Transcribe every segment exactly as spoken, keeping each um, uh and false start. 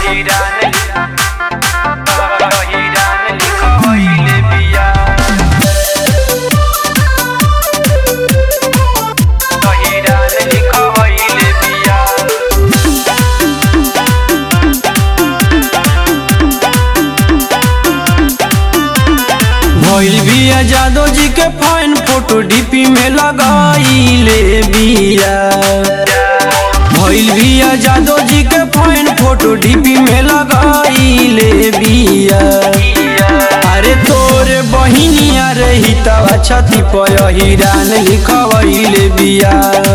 भइल बिया जादो जी के फाइन फोटो डीपी में लगाइले बिया। भइल बिया जादो जी के फाइन फोटो डीपी में लगाइले बिया। अरे तोरे बहिनिया रही तवा छती पर हिरान लिखवैले बिया।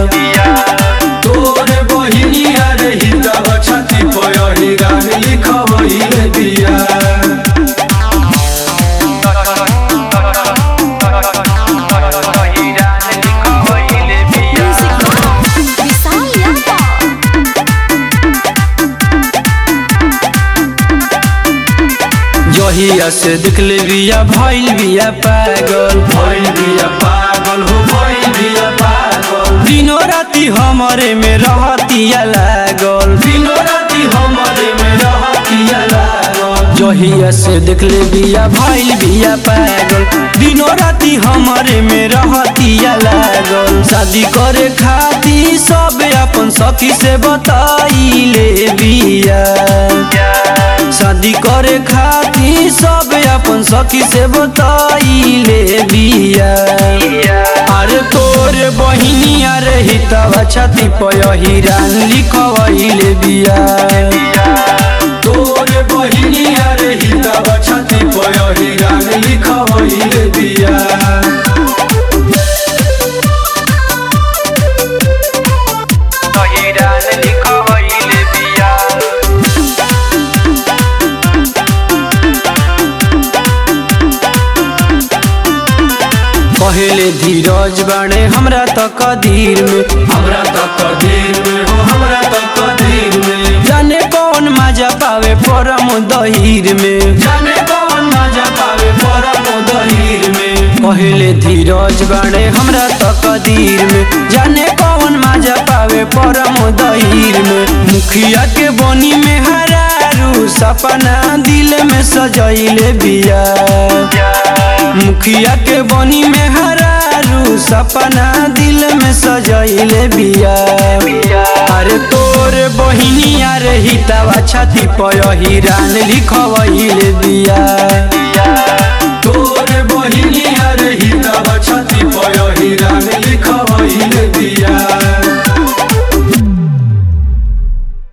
तोरे बहिनिया रही तवा छती पर हिरान लिखवैले बिया। जहिया से दिखले बिया भइल बिया पागल। भइल बिया पागल हो भइल बिया पागल। दिनो राती हमरे में रहतिया लागल। दिनो राती हमरे में रहतिया लागल। जहिया से दिखले बिया भइल बिया पागल। दिनो राती हमरे में रहतिया लागल। शादी करे खातिर सब अपन सखी से बताइले बिया। शादी करे खातिर सब अपन सखी से बताइले बिया। अरे तोरे बहिनिया रही तवा छती पर हिरान लिखवैले बिया। तोरे बहिनिया रही तवा छती पर हिरान लिखवैले बिया। पहले धीरज बाणे हमरा तक कदीर में। हमरा तक कदीर में हो हमरा तक कदीर में। जाने कौन मजा पावे परम दहीर में। जाने कौन मजा पावे परम दहीर में। पहले धीरज बाणे हमरा तक कदीर में। जाने कौन मजा पावे परम दहीर में। मुखिया के बनी में हरारू सपना दिल में सजैले बिया। मुखिया के बनी में हरारू सपना दिल में सजैले बिया। अरे तोरे बहिनिया रही तवा छती पर हिरान लिखवैले बिया। तोरे बहिनिया रही तवा छती पर